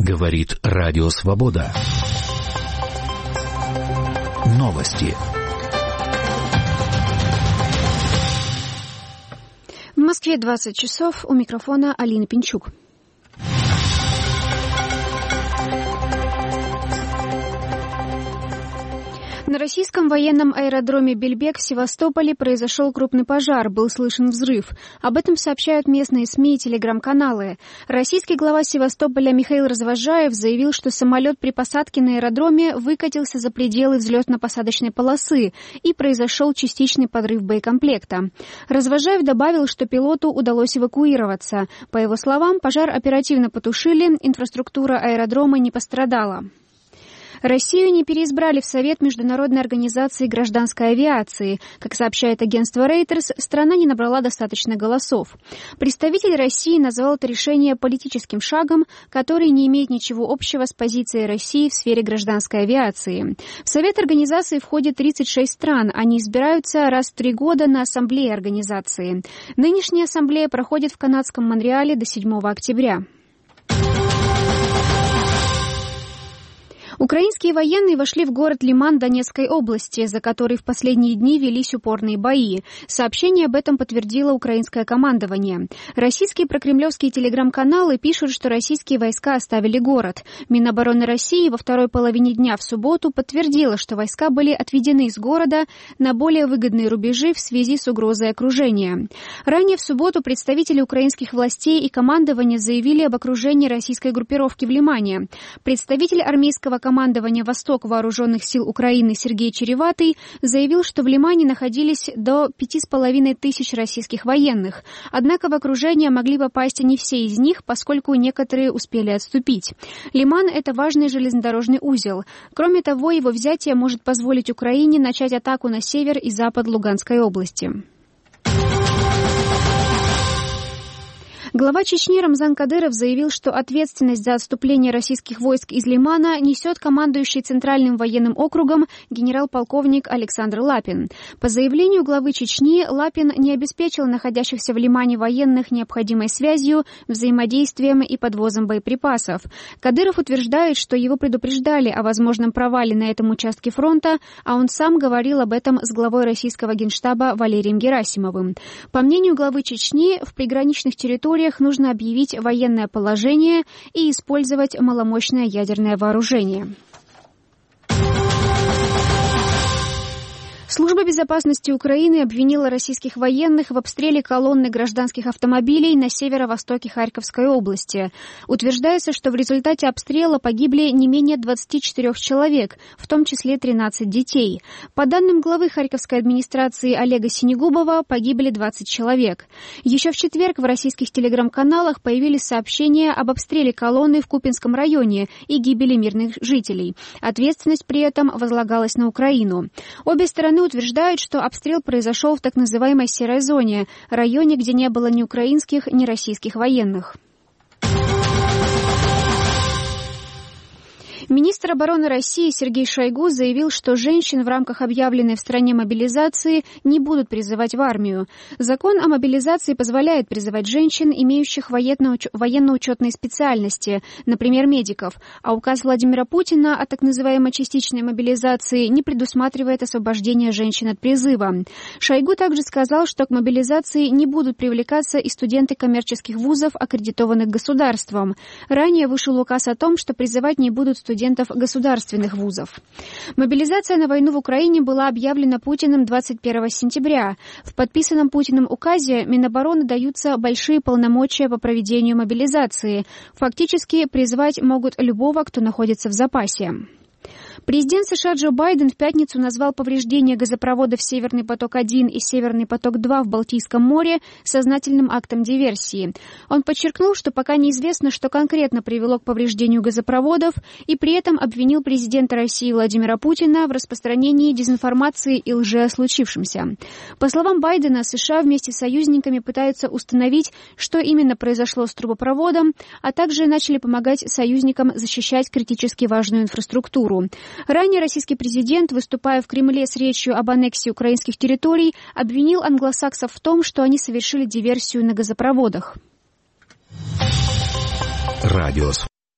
Говорит Радио Свобода. Новости. В Москве 20 часов. У микрофона Алина Пинчук. На российском военном аэродроме Бельбек в Севастополе произошел крупный пожар, был слышен взрыв. Об этом сообщают местные СМИ и телеграм-каналы. Российский глава Севастополя Михаил Развозжаев заявил, что самолет при посадке на аэродроме выкатился за пределы взлетно-посадочной полосы и произошел частичный подрыв боекомплекта. Развозжаев добавил, что пилоту удалось эвакуироваться. По его словам, пожар оперативно потушили, инфраструктура аэродрома не пострадала. Россию не переизбрали в Совет Международной организации гражданской авиации. Как сообщает агентство Reuters, страна не набрала достаточно голосов. Представитель России назвал это решение политическим шагом, который не имеет ничего общего с позицией России в сфере гражданской авиации. В Совет организации входит 36 стран. Они избираются раз в 3 года на ассамблее организации. Нынешняя ассамблея проходит в канадском Монреале до 7 октября. Украинские военные вошли в город Лиман Донецкой области, за который в последние дни велись упорные бои. Сообщение об этом подтвердило украинское командование. Российские прокремлевские телеграм-каналы пишут, что российские войска оставили город. Минобороны России во второй половине дня в субботу подтвердило, что войска были отведены из города на более выгодные рубежи в связи с угрозой окружения. Ранее в субботу представители украинских властей и командования заявили об окружении российской группировки в Лимане. Представитель армейского командования «Восток» Вооруженных сил Украины Сергей Череватый заявил, что в Лимане находились до 5500 российских военных. Однако в окружение могли попасть не все из них, поскольку некоторые успели отступить. Лиман – это важный железнодорожный узел. Кроме того, его взятие может позволить Украине начать атаку на север и запад Луганской области. Глава Чечни Рамзан Кадыров заявил, что ответственность за отступление российских войск из Лимана несет командующий Центральным военным округом генерал-полковник Александр Лапин. По заявлению главы Чечни, Лапин не обеспечил находящихся в Лимане военных необходимой связью, взаимодействием и подвозом боеприпасов. Кадыров утверждает, что его предупреждали о возможном провале на этом участке фронта, а он сам говорил об этом с главой российского генштаба Валерием Герасимовым. По мнению главы Чечни, в приграничных территориях нужно объявить военное положение и использовать маломощное ядерное вооружение. Служба безопасности Украины обвинила российских военных в обстреле колонны гражданских автомобилей на северо-востоке Харьковской области. Утверждается, что в результате обстрела погибли не менее 24 человек, в том числе 13 детей. По данным главы Харьковской администрации Олега Синегубова, погибли 20 человек. Еще в четверг в российских телеграм-каналах появились сообщения об обстреле колонны в Купинском районе и гибели мирных жителей. Ответственность при этом возлагалась на Украину. Обе стороны утверждают, что обстрел произошел в так называемой серой зоне, районе, где не было ни украинских, ни российских военных. Министр обороны России Сергей Шойгу заявил, что женщин в рамках объявленной в стране мобилизации не будут призывать в армию. Закон о мобилизации позволяет призывать женщин, имеющих военно-учетные специальности, например, медиков, а указ Владимира Путина о так называемой частичной мобилизации не предусматривает освобождение женщин от призыва. Шойгу также сказал, что к мобилизации не будут привлекаться и студенты коммерческих вузов, аккредитованных государством. Ранее вышел указ о том, что призывать не будут студентов государственных вузов. Мобилизация на войну в Украине была объявлена Путиным 21 сентября. В подписанном Путиным указе Минобороны даются большие полномочия по проведению мобилизации. Фактически призвать могут любого, кто находится в запасе. Президент США Джо Байден в пятницу назвал повреждение газопроводов «Северный поток-1» и «Северный поток-2» в Балтийском море сознательным актом диверсии. Он подчеркнул, что пока неизвестно, что конкретно привело к повреждению газопроводов, и при этом обвинил президента России Владимира Путина в распространении дезинформации и лжи о случившемся. По словам Байдена, США вместе с союзниками пытаются установить, что именно произошло с трубопроводом, а также начали помогать союзникам защищать критически важную инфраструктуру. Ранее российский президент, выступая в Кремле с речью об аннексии украинских территорий, обвинил англосаксов в том, что они совершили диверсию на газопроводах. Радио